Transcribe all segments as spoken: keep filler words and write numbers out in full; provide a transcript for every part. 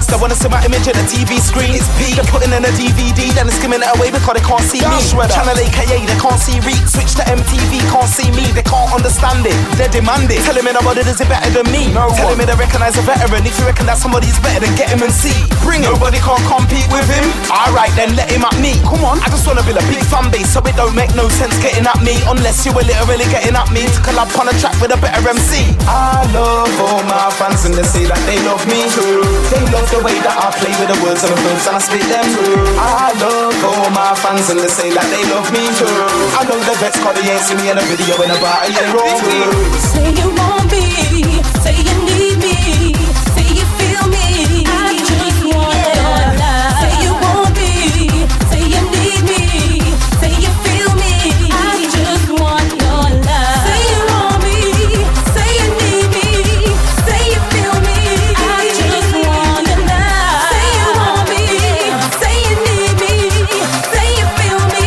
They wanna see my image on the T V screen. It's peak. They're putting in a D V D, then they're skimming it away because they can't see me. Channel A K A, they can't see Reek. Switch to M T V, can't see me. They can't understand it. They're demanding. Telling me nobody does it better than me. No Telling one. me they recognize a veteran. If you reckon that somebody's better, then get him and see. Bring it. Nobody can't compete with him. Alright, then let him at me. Come on. I just wanna build a big fan base, so it don't make no sense getting at me unless you were literally getting at me to collab on a track with a better M C. I love all my fans and they say that they love me too. They love the way that I play with the words and the verbs and I spit them through. I love all my fans and they say that they love me too. I know the vets cause they ain't seen me in a video in about a year or two. Say you want me, say you need me, say you feel me. I just want your love. Say you want me, say you need me, say you feel me. I just want your love. Say you want me, say you need me, say you feel me. I just want your love. Say you want me, say you need me, say you feel me.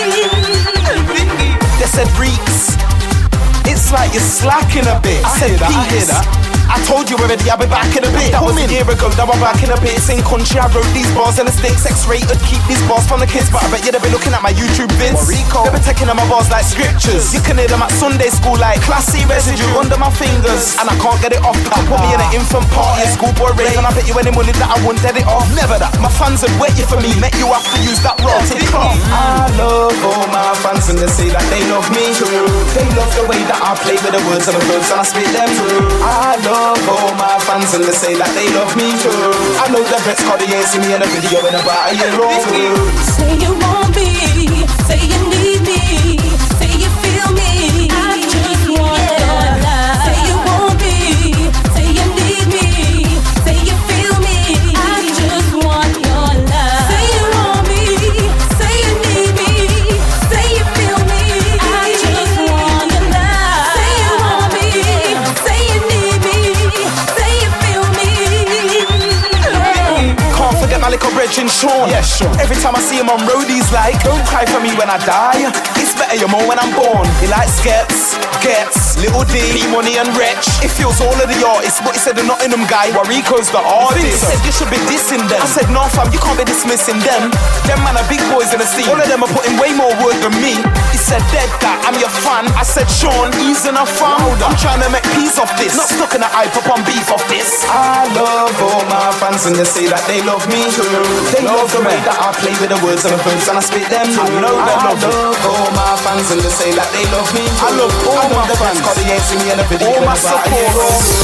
They said Reeks, it's like you're slacking a bit. I said hear that, I hear that. I told you already, I'll be back in a bit. That was a year ago, now I'm back in a bit. Same country, I wrote these bars and the stakes X-rated. Keep these bars from the kids, but I bet you they've been looking at my YouTube vids. They've been taking them my bars like scriptures. You can hear them at Sunday school like classy residue under my fingers. And I can't get it off. I put me in an infant party, a schoolboy rave, and I bet you any money that I won't get it off. Never that. My fans would wait you for me, make you have to use that raw tick off. I love all my fans and they say that they love me too. They love the way that I play with the words and the verbs and I spit them through. I love all my fans and they say that they love me too. I know the vets cause they ain't seen me in a video in about a year or two. Say you want me, say you need me, say you feel me. I just want your love. Say you want me, say you need me, say you feel me. I just want your love. Say you want me, say you need me, say you feel me. I just want your love. Say you want me, say you need me, say you feel me. Can't forget my little brethren Sean. Yeah, sure. Every time I see him on road, he's like, don't cry for me when I die. It's better you're more when I'm born. He likes Skets, Gets, Little D, P-Money and Wretch. It feels all of the artists, but he said the Nottingham guy, Warrico's the artist. He said you should be dissing them. I said no fam, you can't be dismissing them. Them man are big boys in the scene. All of them are putting way more work than me. He said dead that, I'm your fan. I said Sean, he's enough fam. I'm trying to make peace of this, not stuck in a hype up on beef of this. I love all my fans and they say that they love me too. They love the way that I play with the words and the verbs and I spit them too. I know they love me. I love all my fans and they say that they love me too. I love all I my fans cause they ain't seen me in a video. All my support.